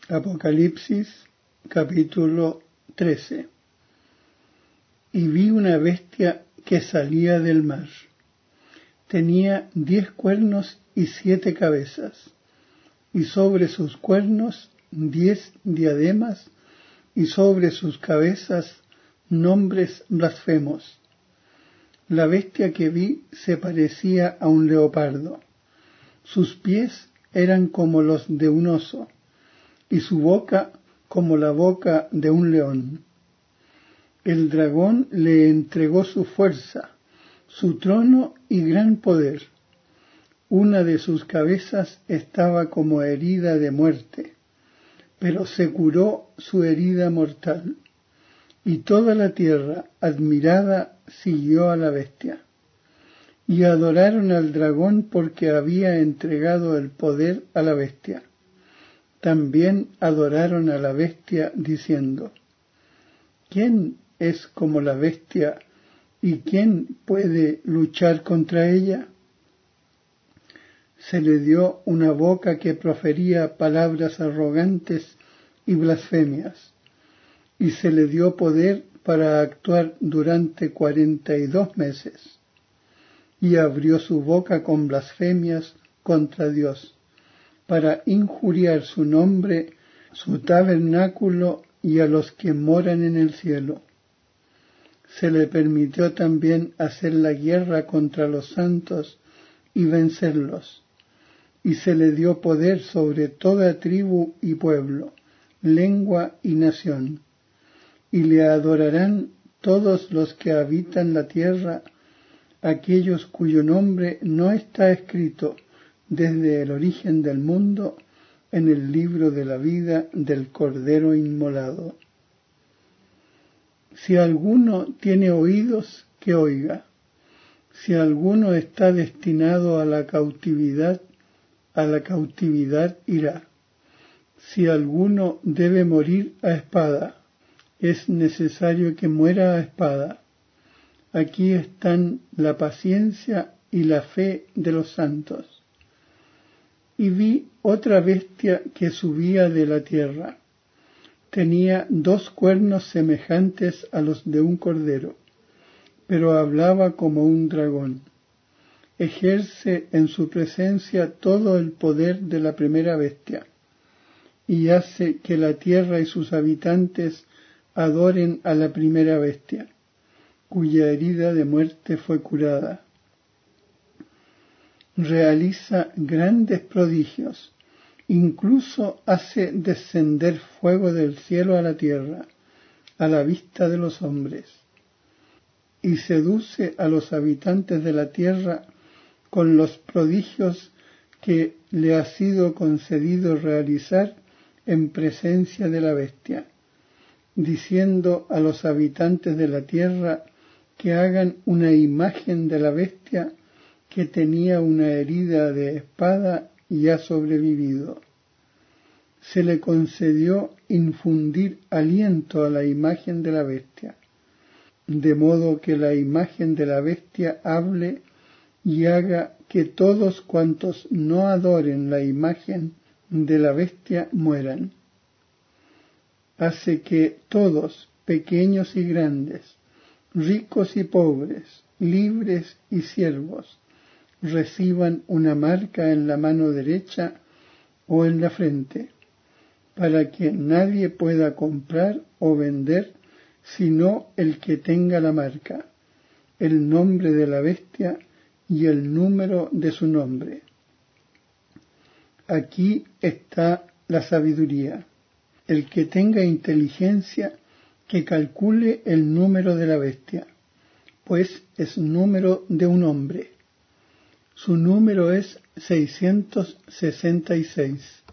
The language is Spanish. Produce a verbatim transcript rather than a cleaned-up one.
Apocalipsis capítulo trece. Y vi una bestia que salía del mar. Tenía diez cuernos y siete cabezas, y sobre sus cuernos diez diademas, y sobre sus cabezas nombres blasfemos. La bestia que vi se parecía a un leopardo. Sus pies eran como los de un oso, y su boca como la boca de un león. El dragón le entregó su fuerza, su trono y gran poder. Una de sus cabezas estaba como herida de muerte, pero se curó su herida mortal. Y toda la tierra, admirada, siguió a la bestia. Y adoraron al dragón porque había entregado el poder a la bestia. También adoraron a la bestia diciendo: ¿Quién es como la bestia y quién puede luchar contra ella? Se le dio una boca que profería palabras arrogantes y blasfemias, y se le dio poder para actuar durante cuarenta y dos meses, y abrió su boca con blasfemias contra Dios, para injuriar su nombre, su tabernáculo y a los que moran en el cielo. Se le permitió también hacer la guerra contra los santos y vencerlos, y se le dio poder sobre toda tribu y pueblo, lengua y nación, y le adorarán todos los que habitan la tierra, aquellos cuyo nombre no está escrito desde el origen del mundo en el libro de la vida del Cordero inmolado. Si alguno tiene oídos, que oiga. Si alguno está destinado a la cautividad, a la cautividad irá. Si alguno debe morir a espada, es necesario que muera a espada. Aquí están la paciencia y la fe de los santos. Y vi otra bestia que subía de la tierra. Tenía dos cuernos semejantes a los de un cordero, pero hablaba como un dragón. Ejerce en su presencia todo el poder de la primera bestia, y hace que la tierra y sus habitantes adoren a la primera bestia, cuya herida de muerte fue curada. Realiza grandes prodigios, incluso hace descender fuego del cielo a la tierra, a la vista de los hombres, y seduce a los habitantes de la tierra con los prodigios que le ha sido concedido realizar en presencia de la bestia, diciendo a los habitantes de la tierra que hagan una imagen de la bestia que tenía una herida de espada y ha sobrevivido. Se le concedió infundir aliento a la imagen de la bestia, de modo que la imagen de la bestia hable y haga que todos cuantos no adoren la imagen de la bestia mueran. Hace que todos, pequeños y grandes, ricos y pobres, libres y siervos, reciban una marca en la mano derecha o en la frente, para que nadie pueda comprar o vender sino el que tenga la marca, el nombre de la bestia y el número de su nombre. Aquí está la sabiduría. El que tenga inteligencia, que calcule el número de la bestia, pues es número de un hombre. Su número es seiscientos sesenta y seis.